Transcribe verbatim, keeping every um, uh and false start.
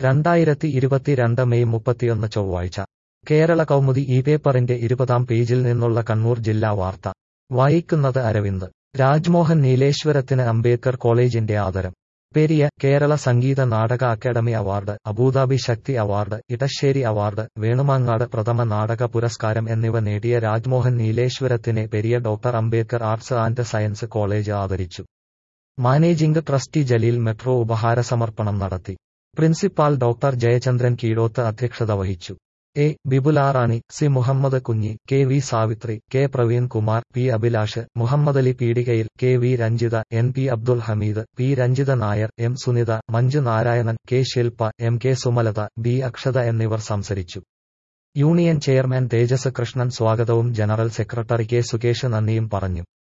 രണ്ടായിരത്തി ഇരുപത്തിരണ്ട് മെയ് മുപ്പത്തിയൊന്ന് ചൊവ്വാഴ്ച കേരള കൗമുദി ഈ പേപ്പറിന്റെ ഇരുപതാം പേജിൽ നിന്നുള്ള കണ്ണൂർ ജില്ലാ വാർത്ത വായിക്കുന്നത് അരവിന്ദ്. രാജ്മോഹൻ നീലേശ്വരത്തിന് അംബേദ്കർ കോളേജിന്റെ ആദരം. Periya Kerala Sangeetha Nataka academy award, Abu Dhabi Shakti award, Edassery award, Venumangad പ്രഥമ നാടക പുരസ്കാരം എന്നിവ നേടിയ രാജ്മോഹൻ നീലേശ്വരത്തിനെ Periya doctor Ambedkar arts and science college ആദരിച്ചു. മാനേജിംഗ് ട്രസ്റ്റി ജലീൽ മെട്രോ ഉപഹാര സമർപ്പണം നടത്തി. പ്രിൻസിപ്പാൾ ഡോക്ടർ ജയചന്ദ്രൻ കീഴോത്ത് അധ്യക്ഷത വഹിച്ചു. A ബിബുലാറാണി, C Muhammad Kunhi, K V Savithri, K Praveen Kumar, P Abhilash, Muhammadali Peedikayil, K V Ranjitha, N P Abdul Hameed, P Ranjitha Nair, M Sunitha, Manju Narayanan, K Shilpa, M K Sumalatha, B Akshatha എന്നിവർ സംസാരിച്ചു. യൂണിയൻ ചെയർമാൻ തേജസ് കൃഷ്ണൻ സ്വാഗതവും ജനറൽ സെക്രട്ടറി കെ സുകേഷ് നന്ദിയും പറഞ്ഞു.